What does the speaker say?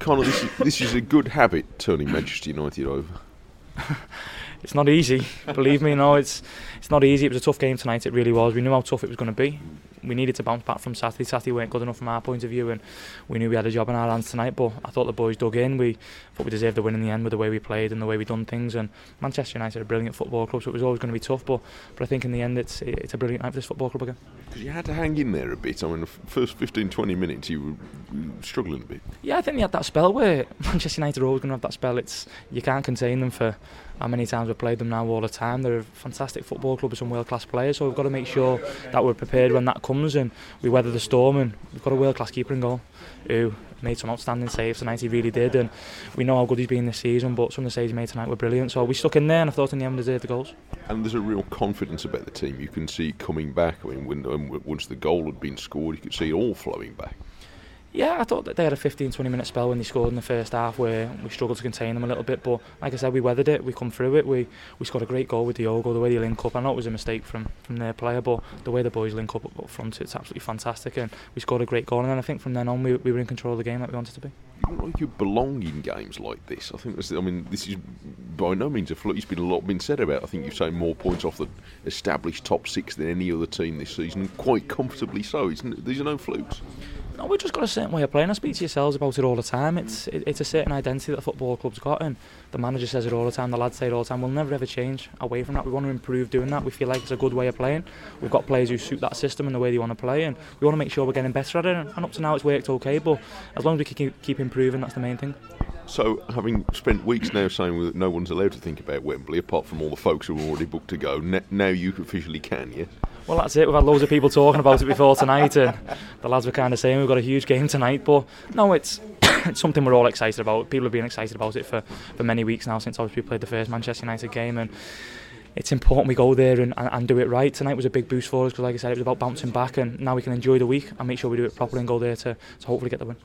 Connor, this is a good habit, turning Manchester United over. It's not easy, believe me. No, it's not easy. It was a tough game tonight. It really was. We knew how tough it was going to be. We needed to bounce back from Saturday. Saturday weren't good enough from our point of view, and we knew we had a job in our hands tonight. But I thought the boys dug in. We thought we deserved the win in the end with the way we played and the way we done things. And Manchester United are a brilliant football club, so it was always going to be tough. But I think in the end, it's a brilliant night for this football club again. Because you had to hang in there a bit. I mean, the first 15-20 minutes you were struggling a bit. Yeah, I think they had that spell where Manchester United are always going to have that spell. You can't contain them for how many times we've played them now all the time. They're a fantastic football club with some world-class players, so we've got to make sure that we're prepared when that comes and we weather the storm. And we've got a world-class keeper in goal who made some outstanding saves tonight. He really did, and we know how good he's been this season, but some of the saves he made tonight were brilliant, so we stuck in there, and I thought in the end we deserved the goals. And there's a real confidence about the team. You can see it coming back. I mean, once the goal had been scored, you could see it all flowing back. Yeah, I thought that they had a 15-20 minute spell when they scored in the first half where we struggled to contain them a little bit, but like I said, we weathered it, we come through it, we scored a great goal with Diogo, the way they link up. I know it was a mistake from their player, but the way the boys link up front, it's absolutely fantastic, and we scored a great goal, and then I think from then on we were in control of the game like we wanted to be. You look like you belong in games like this. I think this is by no means a fluke. There's been a lot been said about. I think you've taken more points off the established top six than any other team this season, quite comfortably so. These are no flukes. No, we've just got a certain way of playing. I speak to yourselves about it all the time. It's a certain identity that the football club's got, and the manager says it all the time, the lads say it all the time. We'll never ever change away from that. We want to improve doing that. We feel like it's a good way of playing. We've got players who suit that system and the way they want to play, and we want to make sure we're getting better at it. And up to now it's worked okay, but as long as we can keep improving, that's the main thing. So, having spent weeks now saying that no one's allowed to think about Wembley, apart from all the folks who are already booked to go, now you officially can, yeah? Well, that's it. We've had loads of people talking about it before tonight, and the lads were kind of saying we've got a huge game tonight. But no, it's something we're all excited about. People have been excited about it for many weeks now, since obviously we played the first Manchester United game, and it's important we go there and do it right. Tonight was a big boost for us because, like I said, it was about bouncing back, and now we can enjoy the week and make sure we do it properly and go there to hopefully get the win.